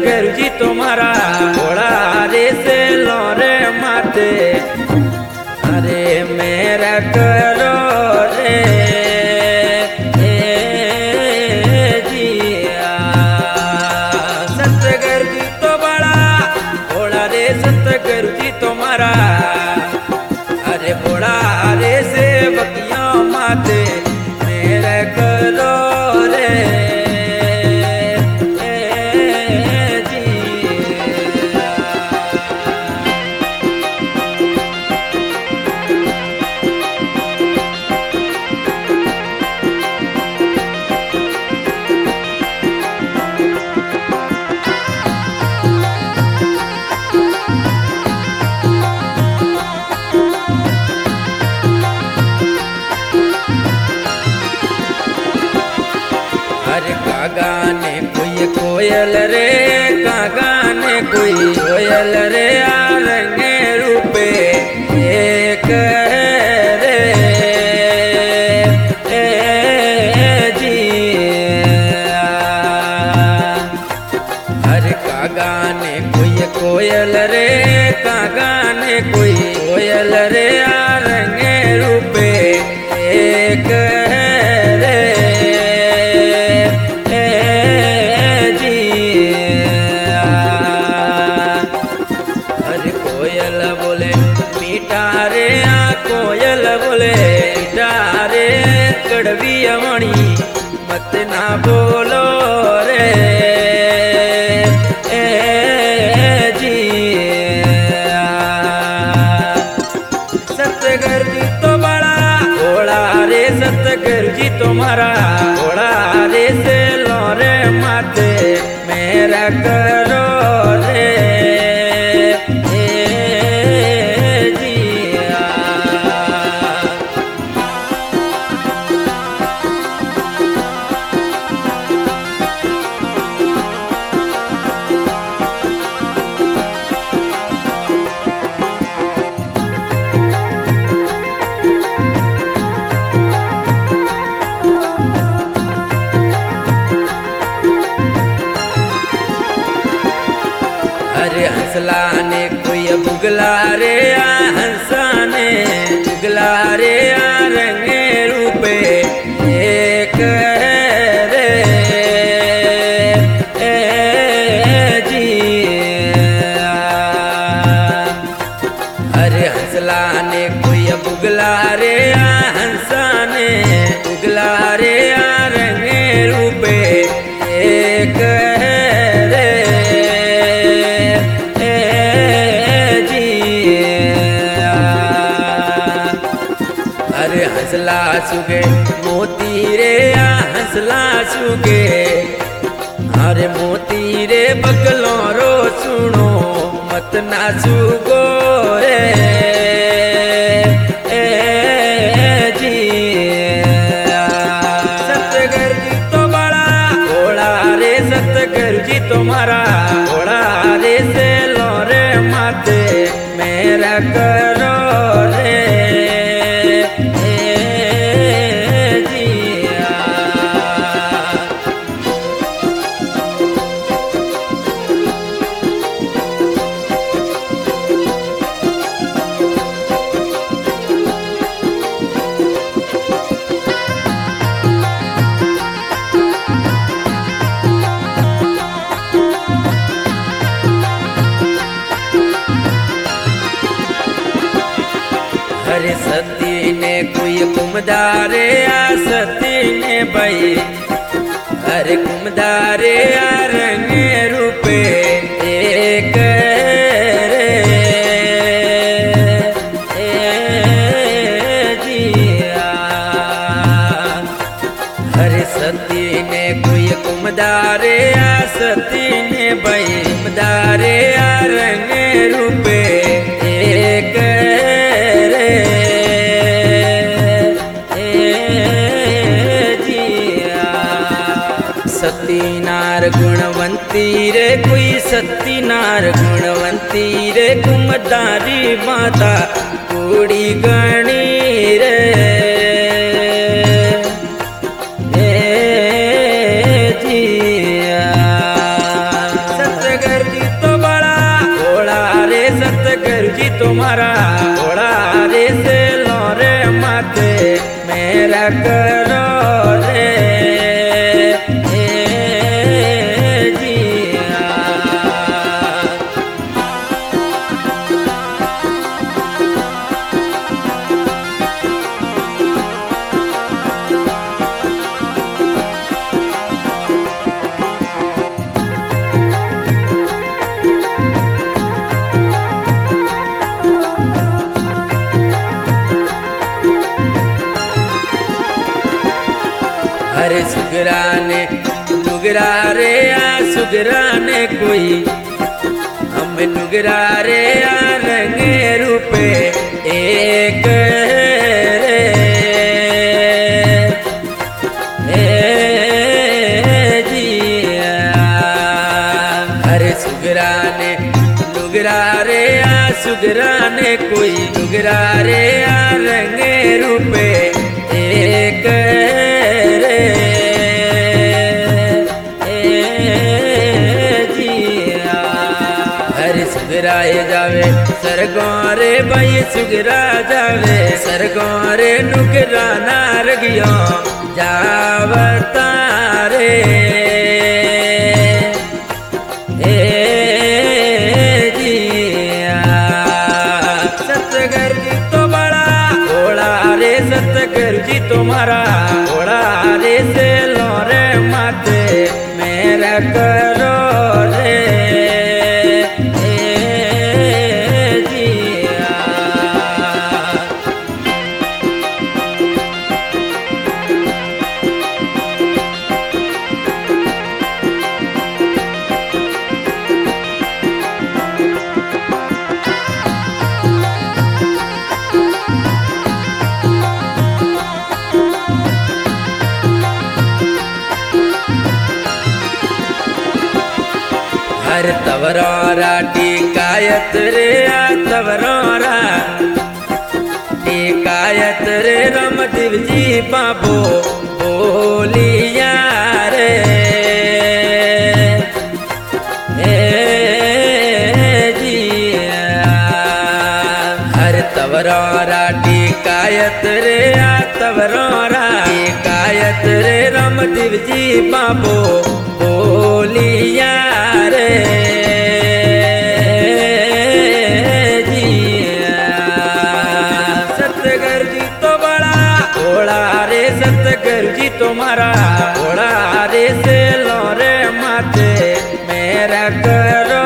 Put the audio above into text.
सतगुरु जी तुम्हारा घोड़ा रे से लौरे माते अरे मेरा करो रे जिया। सतगुरु जी तो बड़ा घोड़ा रे सतगुरु जी तुम्हारा अरे घोड़ा रे से बकिया माते मेरा करो रे गाने कोई कोयल रे गाने कोई कोयल रे आरंगे रूपे एक रे जिया। हर का गाने कोई कोयल रे गाने कोई कोयल रे आरंगे रूपे एक कोयल बोले डारे कड़वी अमणी मत ना बोलो रे जिया। सतगुरु जी तो बड़ा घोड़ा रे सतगुरु जी तुम्हारा घोड़ा रे से लौरे माते मेरा करो रे हंसला ने कोई बुगला रे हंसा ने बुगला रे रंगे रूपे एक रे जिया। अरे हंसला ने कोई बुगला रे हंसा ने बुगला रे रंगे रूपे एक हंसला सुगे मोती रे हंसला सुगे अरे मोती रे बगलों रो सुनो मत ना सुगो रे जिया। सतगुरु जी तो बड़ा घोड़ा रे सतगुरु जी तुम्हारा घोड़ा रे से लौरे माते मेरा करो रे अरे सती ने कोई कुमदारे सती ने भाई अरे कुमदारे रंगे रूपे एक रे जिया। अरे सती ने कोई कुमदारे सती ने भाई कुमदारे रंगे रूपे एक सती नार गुणवंती रे कोई सती नार गुणवंती रे कुमदारी माता कुड़ी गणी रे जिया। सुगरा ने नुगरा रे आ सुगरा ने कोई हम नुगरा रे आ रंगे रूपे एक रे जिया। अरे सुगरा ने नुगरा रे आ सुगरा ने कोई नुगरा रे आ रंगे रूपे एक रे जिया। हर सुगराए जावे सरगों रे भाई सुगरा जावे सरगों रे नुगरा नार गियो जावता रे जिया। सतगुरु जी तो बड़ा भोला रे सतगुरु जी तुम्हारा भोला रे से लो रे माते मेरा करो रे जिया। हर तवरोरा टिकायत रे आ तवरोरा टिकायत रे रामदेव जी बाबो बोलिया रे जिया। हर तवरोरा टिकायत रे आ तवरोरा टिकायत रे रामदेव जी बाबो बोलिया रे जिया। सतगुरु जी तो बड़ा भोला रे सतगुरु जी तुम्हारा भोला रे से लो रे माते मेरा करो